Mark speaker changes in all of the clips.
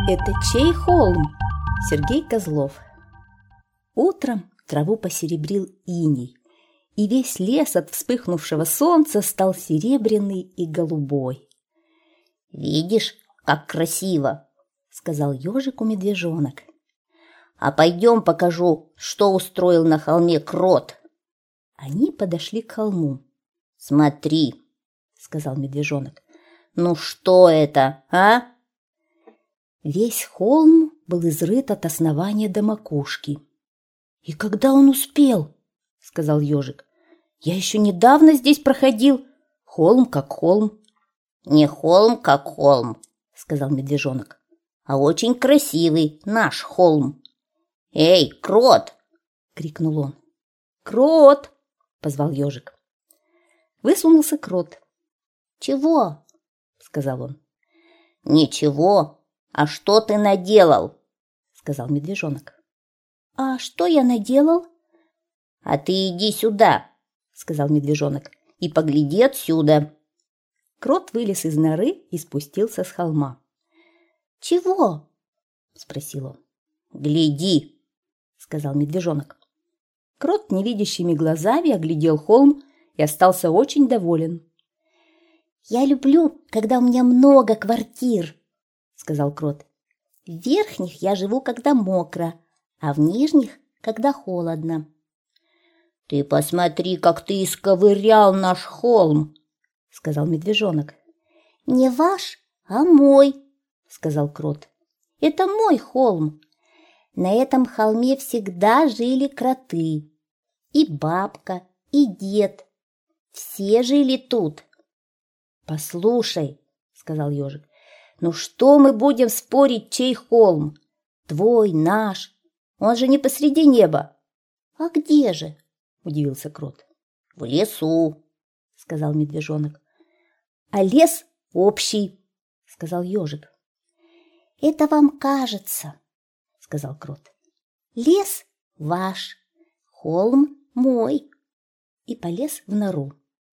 Speaker 1: Это чей холм? Сергей Козлов. Утром траву посеребрил иней, и весь лес от вспыхнувшего солнца стал серебряный и голубой.
Speaker 2: «Видишь, как красиво!» — сказал ежику-медвежонок. «А пойдем покажу, что устроил на холме крот».
Speaker 1: Они подошли к холму.
Speaker 2: «Смотри!» — сказал медвежонок. «Ну что это, а?»
Speaker 1: Весь холм был изрыт от основания до макушки. «И когда он успел?» — сказал ежик. «Я еще недавно здесь проходил. Холм как холм».
Speaker 2: «Не холм как холм», — сказал медвежонок, «а очень красивый наш холм». «Эй, крот!» — крикнул он.
Speaker 1: «Крот!» — позвал ежик. Высунулся крот.
Speaker 2: «Чего?» —
Speaker 1: сказал он.
Speaker 2: «Ничего. А что ты наделал?» — сказал медвежонок.
Speaker 1: «А что я наделал?»
Speaker 2: «А ты иди сюда», — сказал медвежонок, «и погляди отсюда».
Speaker 1: Крот вылез из норы и спустился с холма.
Speaker 2: «Чего?»
Speaker 1: — спросил он.
Speaker 2: «Гляди», — сказал медвежонок.
Speaker 1: Крот невидящими глазами оглядел холм и остался очень доволен.
Speaker 2: «Я люблю, когда у меня много квартир», — сказал крот. «В верхних я живу, когда мокро, а в нижних, когда холодно». «Ты посмотри, как ты исковырял наш холм», — сказал медвежонок. «Не ваш, а мой», — сказал крот. «Это мой холм. На этом холме всегда жили кроты. И бабка, и дед. Все жили тут».
Speaker 1: «Послушай», — сказал ежик, «ну что мы будем спорить, чей холм? Твой, наш? Он же не посреди неба».
Speaker 2: «А где же?»
Speaker 1: — удивился крот.
Speaker 2: «В лесу», — сказал медвежонок.
Speaker 1: «А лес общий», — сказал ежик.
Speaker 2: «Это вам кажется», — сказал крот. «Лес ваш, холм мой».
Speaker 1: И полез в нору.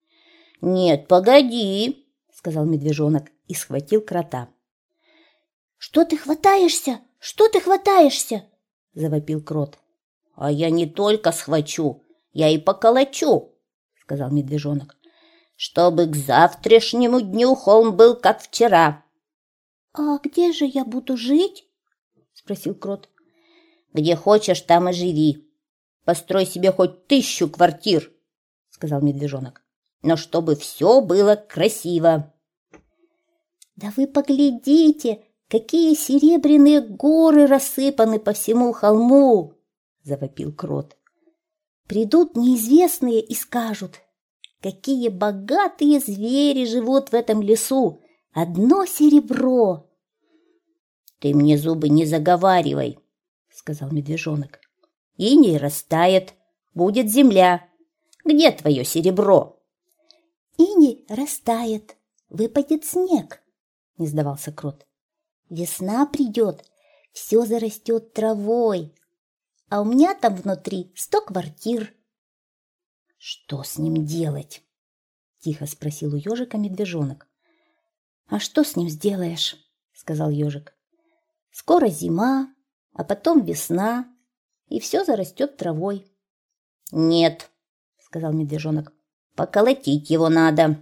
Speaker 2: «Нет, погоди», — сказал медвежонок
Speaker 1: и схватил крота.
Speaker 2: «Что ты хватаешься? Что ты хватаешься?» —
Speaker 1: завопил крот.
Speaker 2: «А я не только схвачу, я и поколочу», — сказал медвежонок, «чтобы к завтрашнему дню холм был как вчера».
Speaker 1: «А где же я буду жить?» — спросил крот.
Speaker 2: «Где хочешь, там и живи. Построй себе хоть 1000 квартир», — сказал медвежонок, «но чтобы все было красиво».
Speaker 1: «Да вы поглядите, какие серебряные горы рассыпаны по всему холму!» — завопил крот. «Придут неизвестные и скажут, какие богатые звери живут в этом лесу! Одно серебро!»
Speaker 2: «Ты мне зубы не заговаривай», — сказал медвежонок. «Иней растает, будет земля. Где твое серебро?»
Speaker 1: «Иней растает, выпадет снег», — не сдавался крот. «Весна придет, все зарастет травой, а у меня там внутри 100 квартир».
Speaker 2: «Что с ним делать?» — тихо спросил у ежика медвежонок.
Speaker 1: «А что с ним сделаешь?» — сказал ежик. «Скоро зима, а потом весна, и все зарастет травой».
Speaker 2: «Нет», — сказал медвежонок, — «поколотить его надо».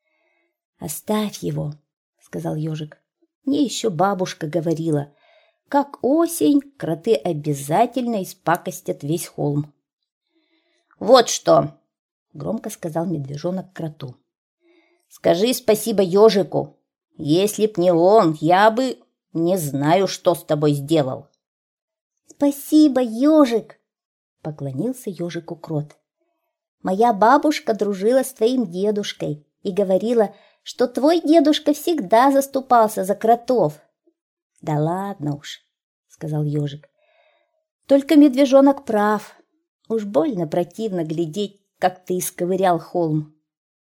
Speaker 1: «Оставь его», — сказал ежик. «Мне еще бабушка говорила, как осень, кроты обязательно испакостят весь холм».
Speaker 2: «Вот что», —
Speaker 1: громко сказал медвежонок кроту.
Speaker 2: «Скажи спасибо ежику. Если б не он, я бы не знаю, что с тобой сделал».
Speaker 1: «Спасибо, ежик!» — поклонился ежику крот. «Моя бабушка дружила с твоим дедушкой и говорила, что твой дедушка всегда заступался за кротов». «Да ладно уж», — сказал ежик. «Только медвежонок прав. Уж больно противно глядеть, как ты исковырял холм».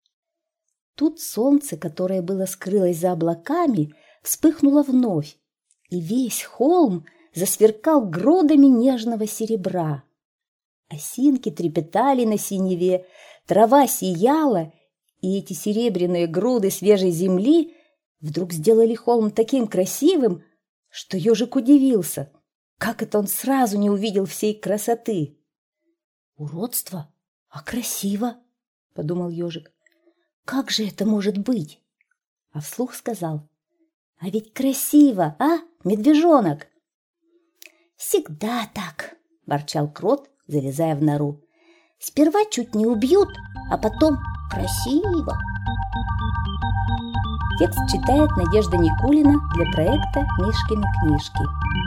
Speaker 1: Тут солнце, которое было скрылось за облаками, вспыхнуло вновь, и весь холм засверкал грудами нежного серебра. Осинки трепетали на синеве, трава сияла, и эти серебряные груды свежей земли вдруг сделали холм таким красивым,
Speaker 2: что ежик удивился. Как это он сразу не увидел всей красоты? «Уродство? А красиво!» – подумал ежик. «Как же это может быть?» А вслух сказал: «А ведь красиво, а, медвежонок?»
Speaker 1: «Всегда так», – ворчал крот, залезая в нору. «Сперва чуть не убьют, а потом красиво».
Speaker 2: Текст читает Надежда Никулина для проекта «Мишкины книжки».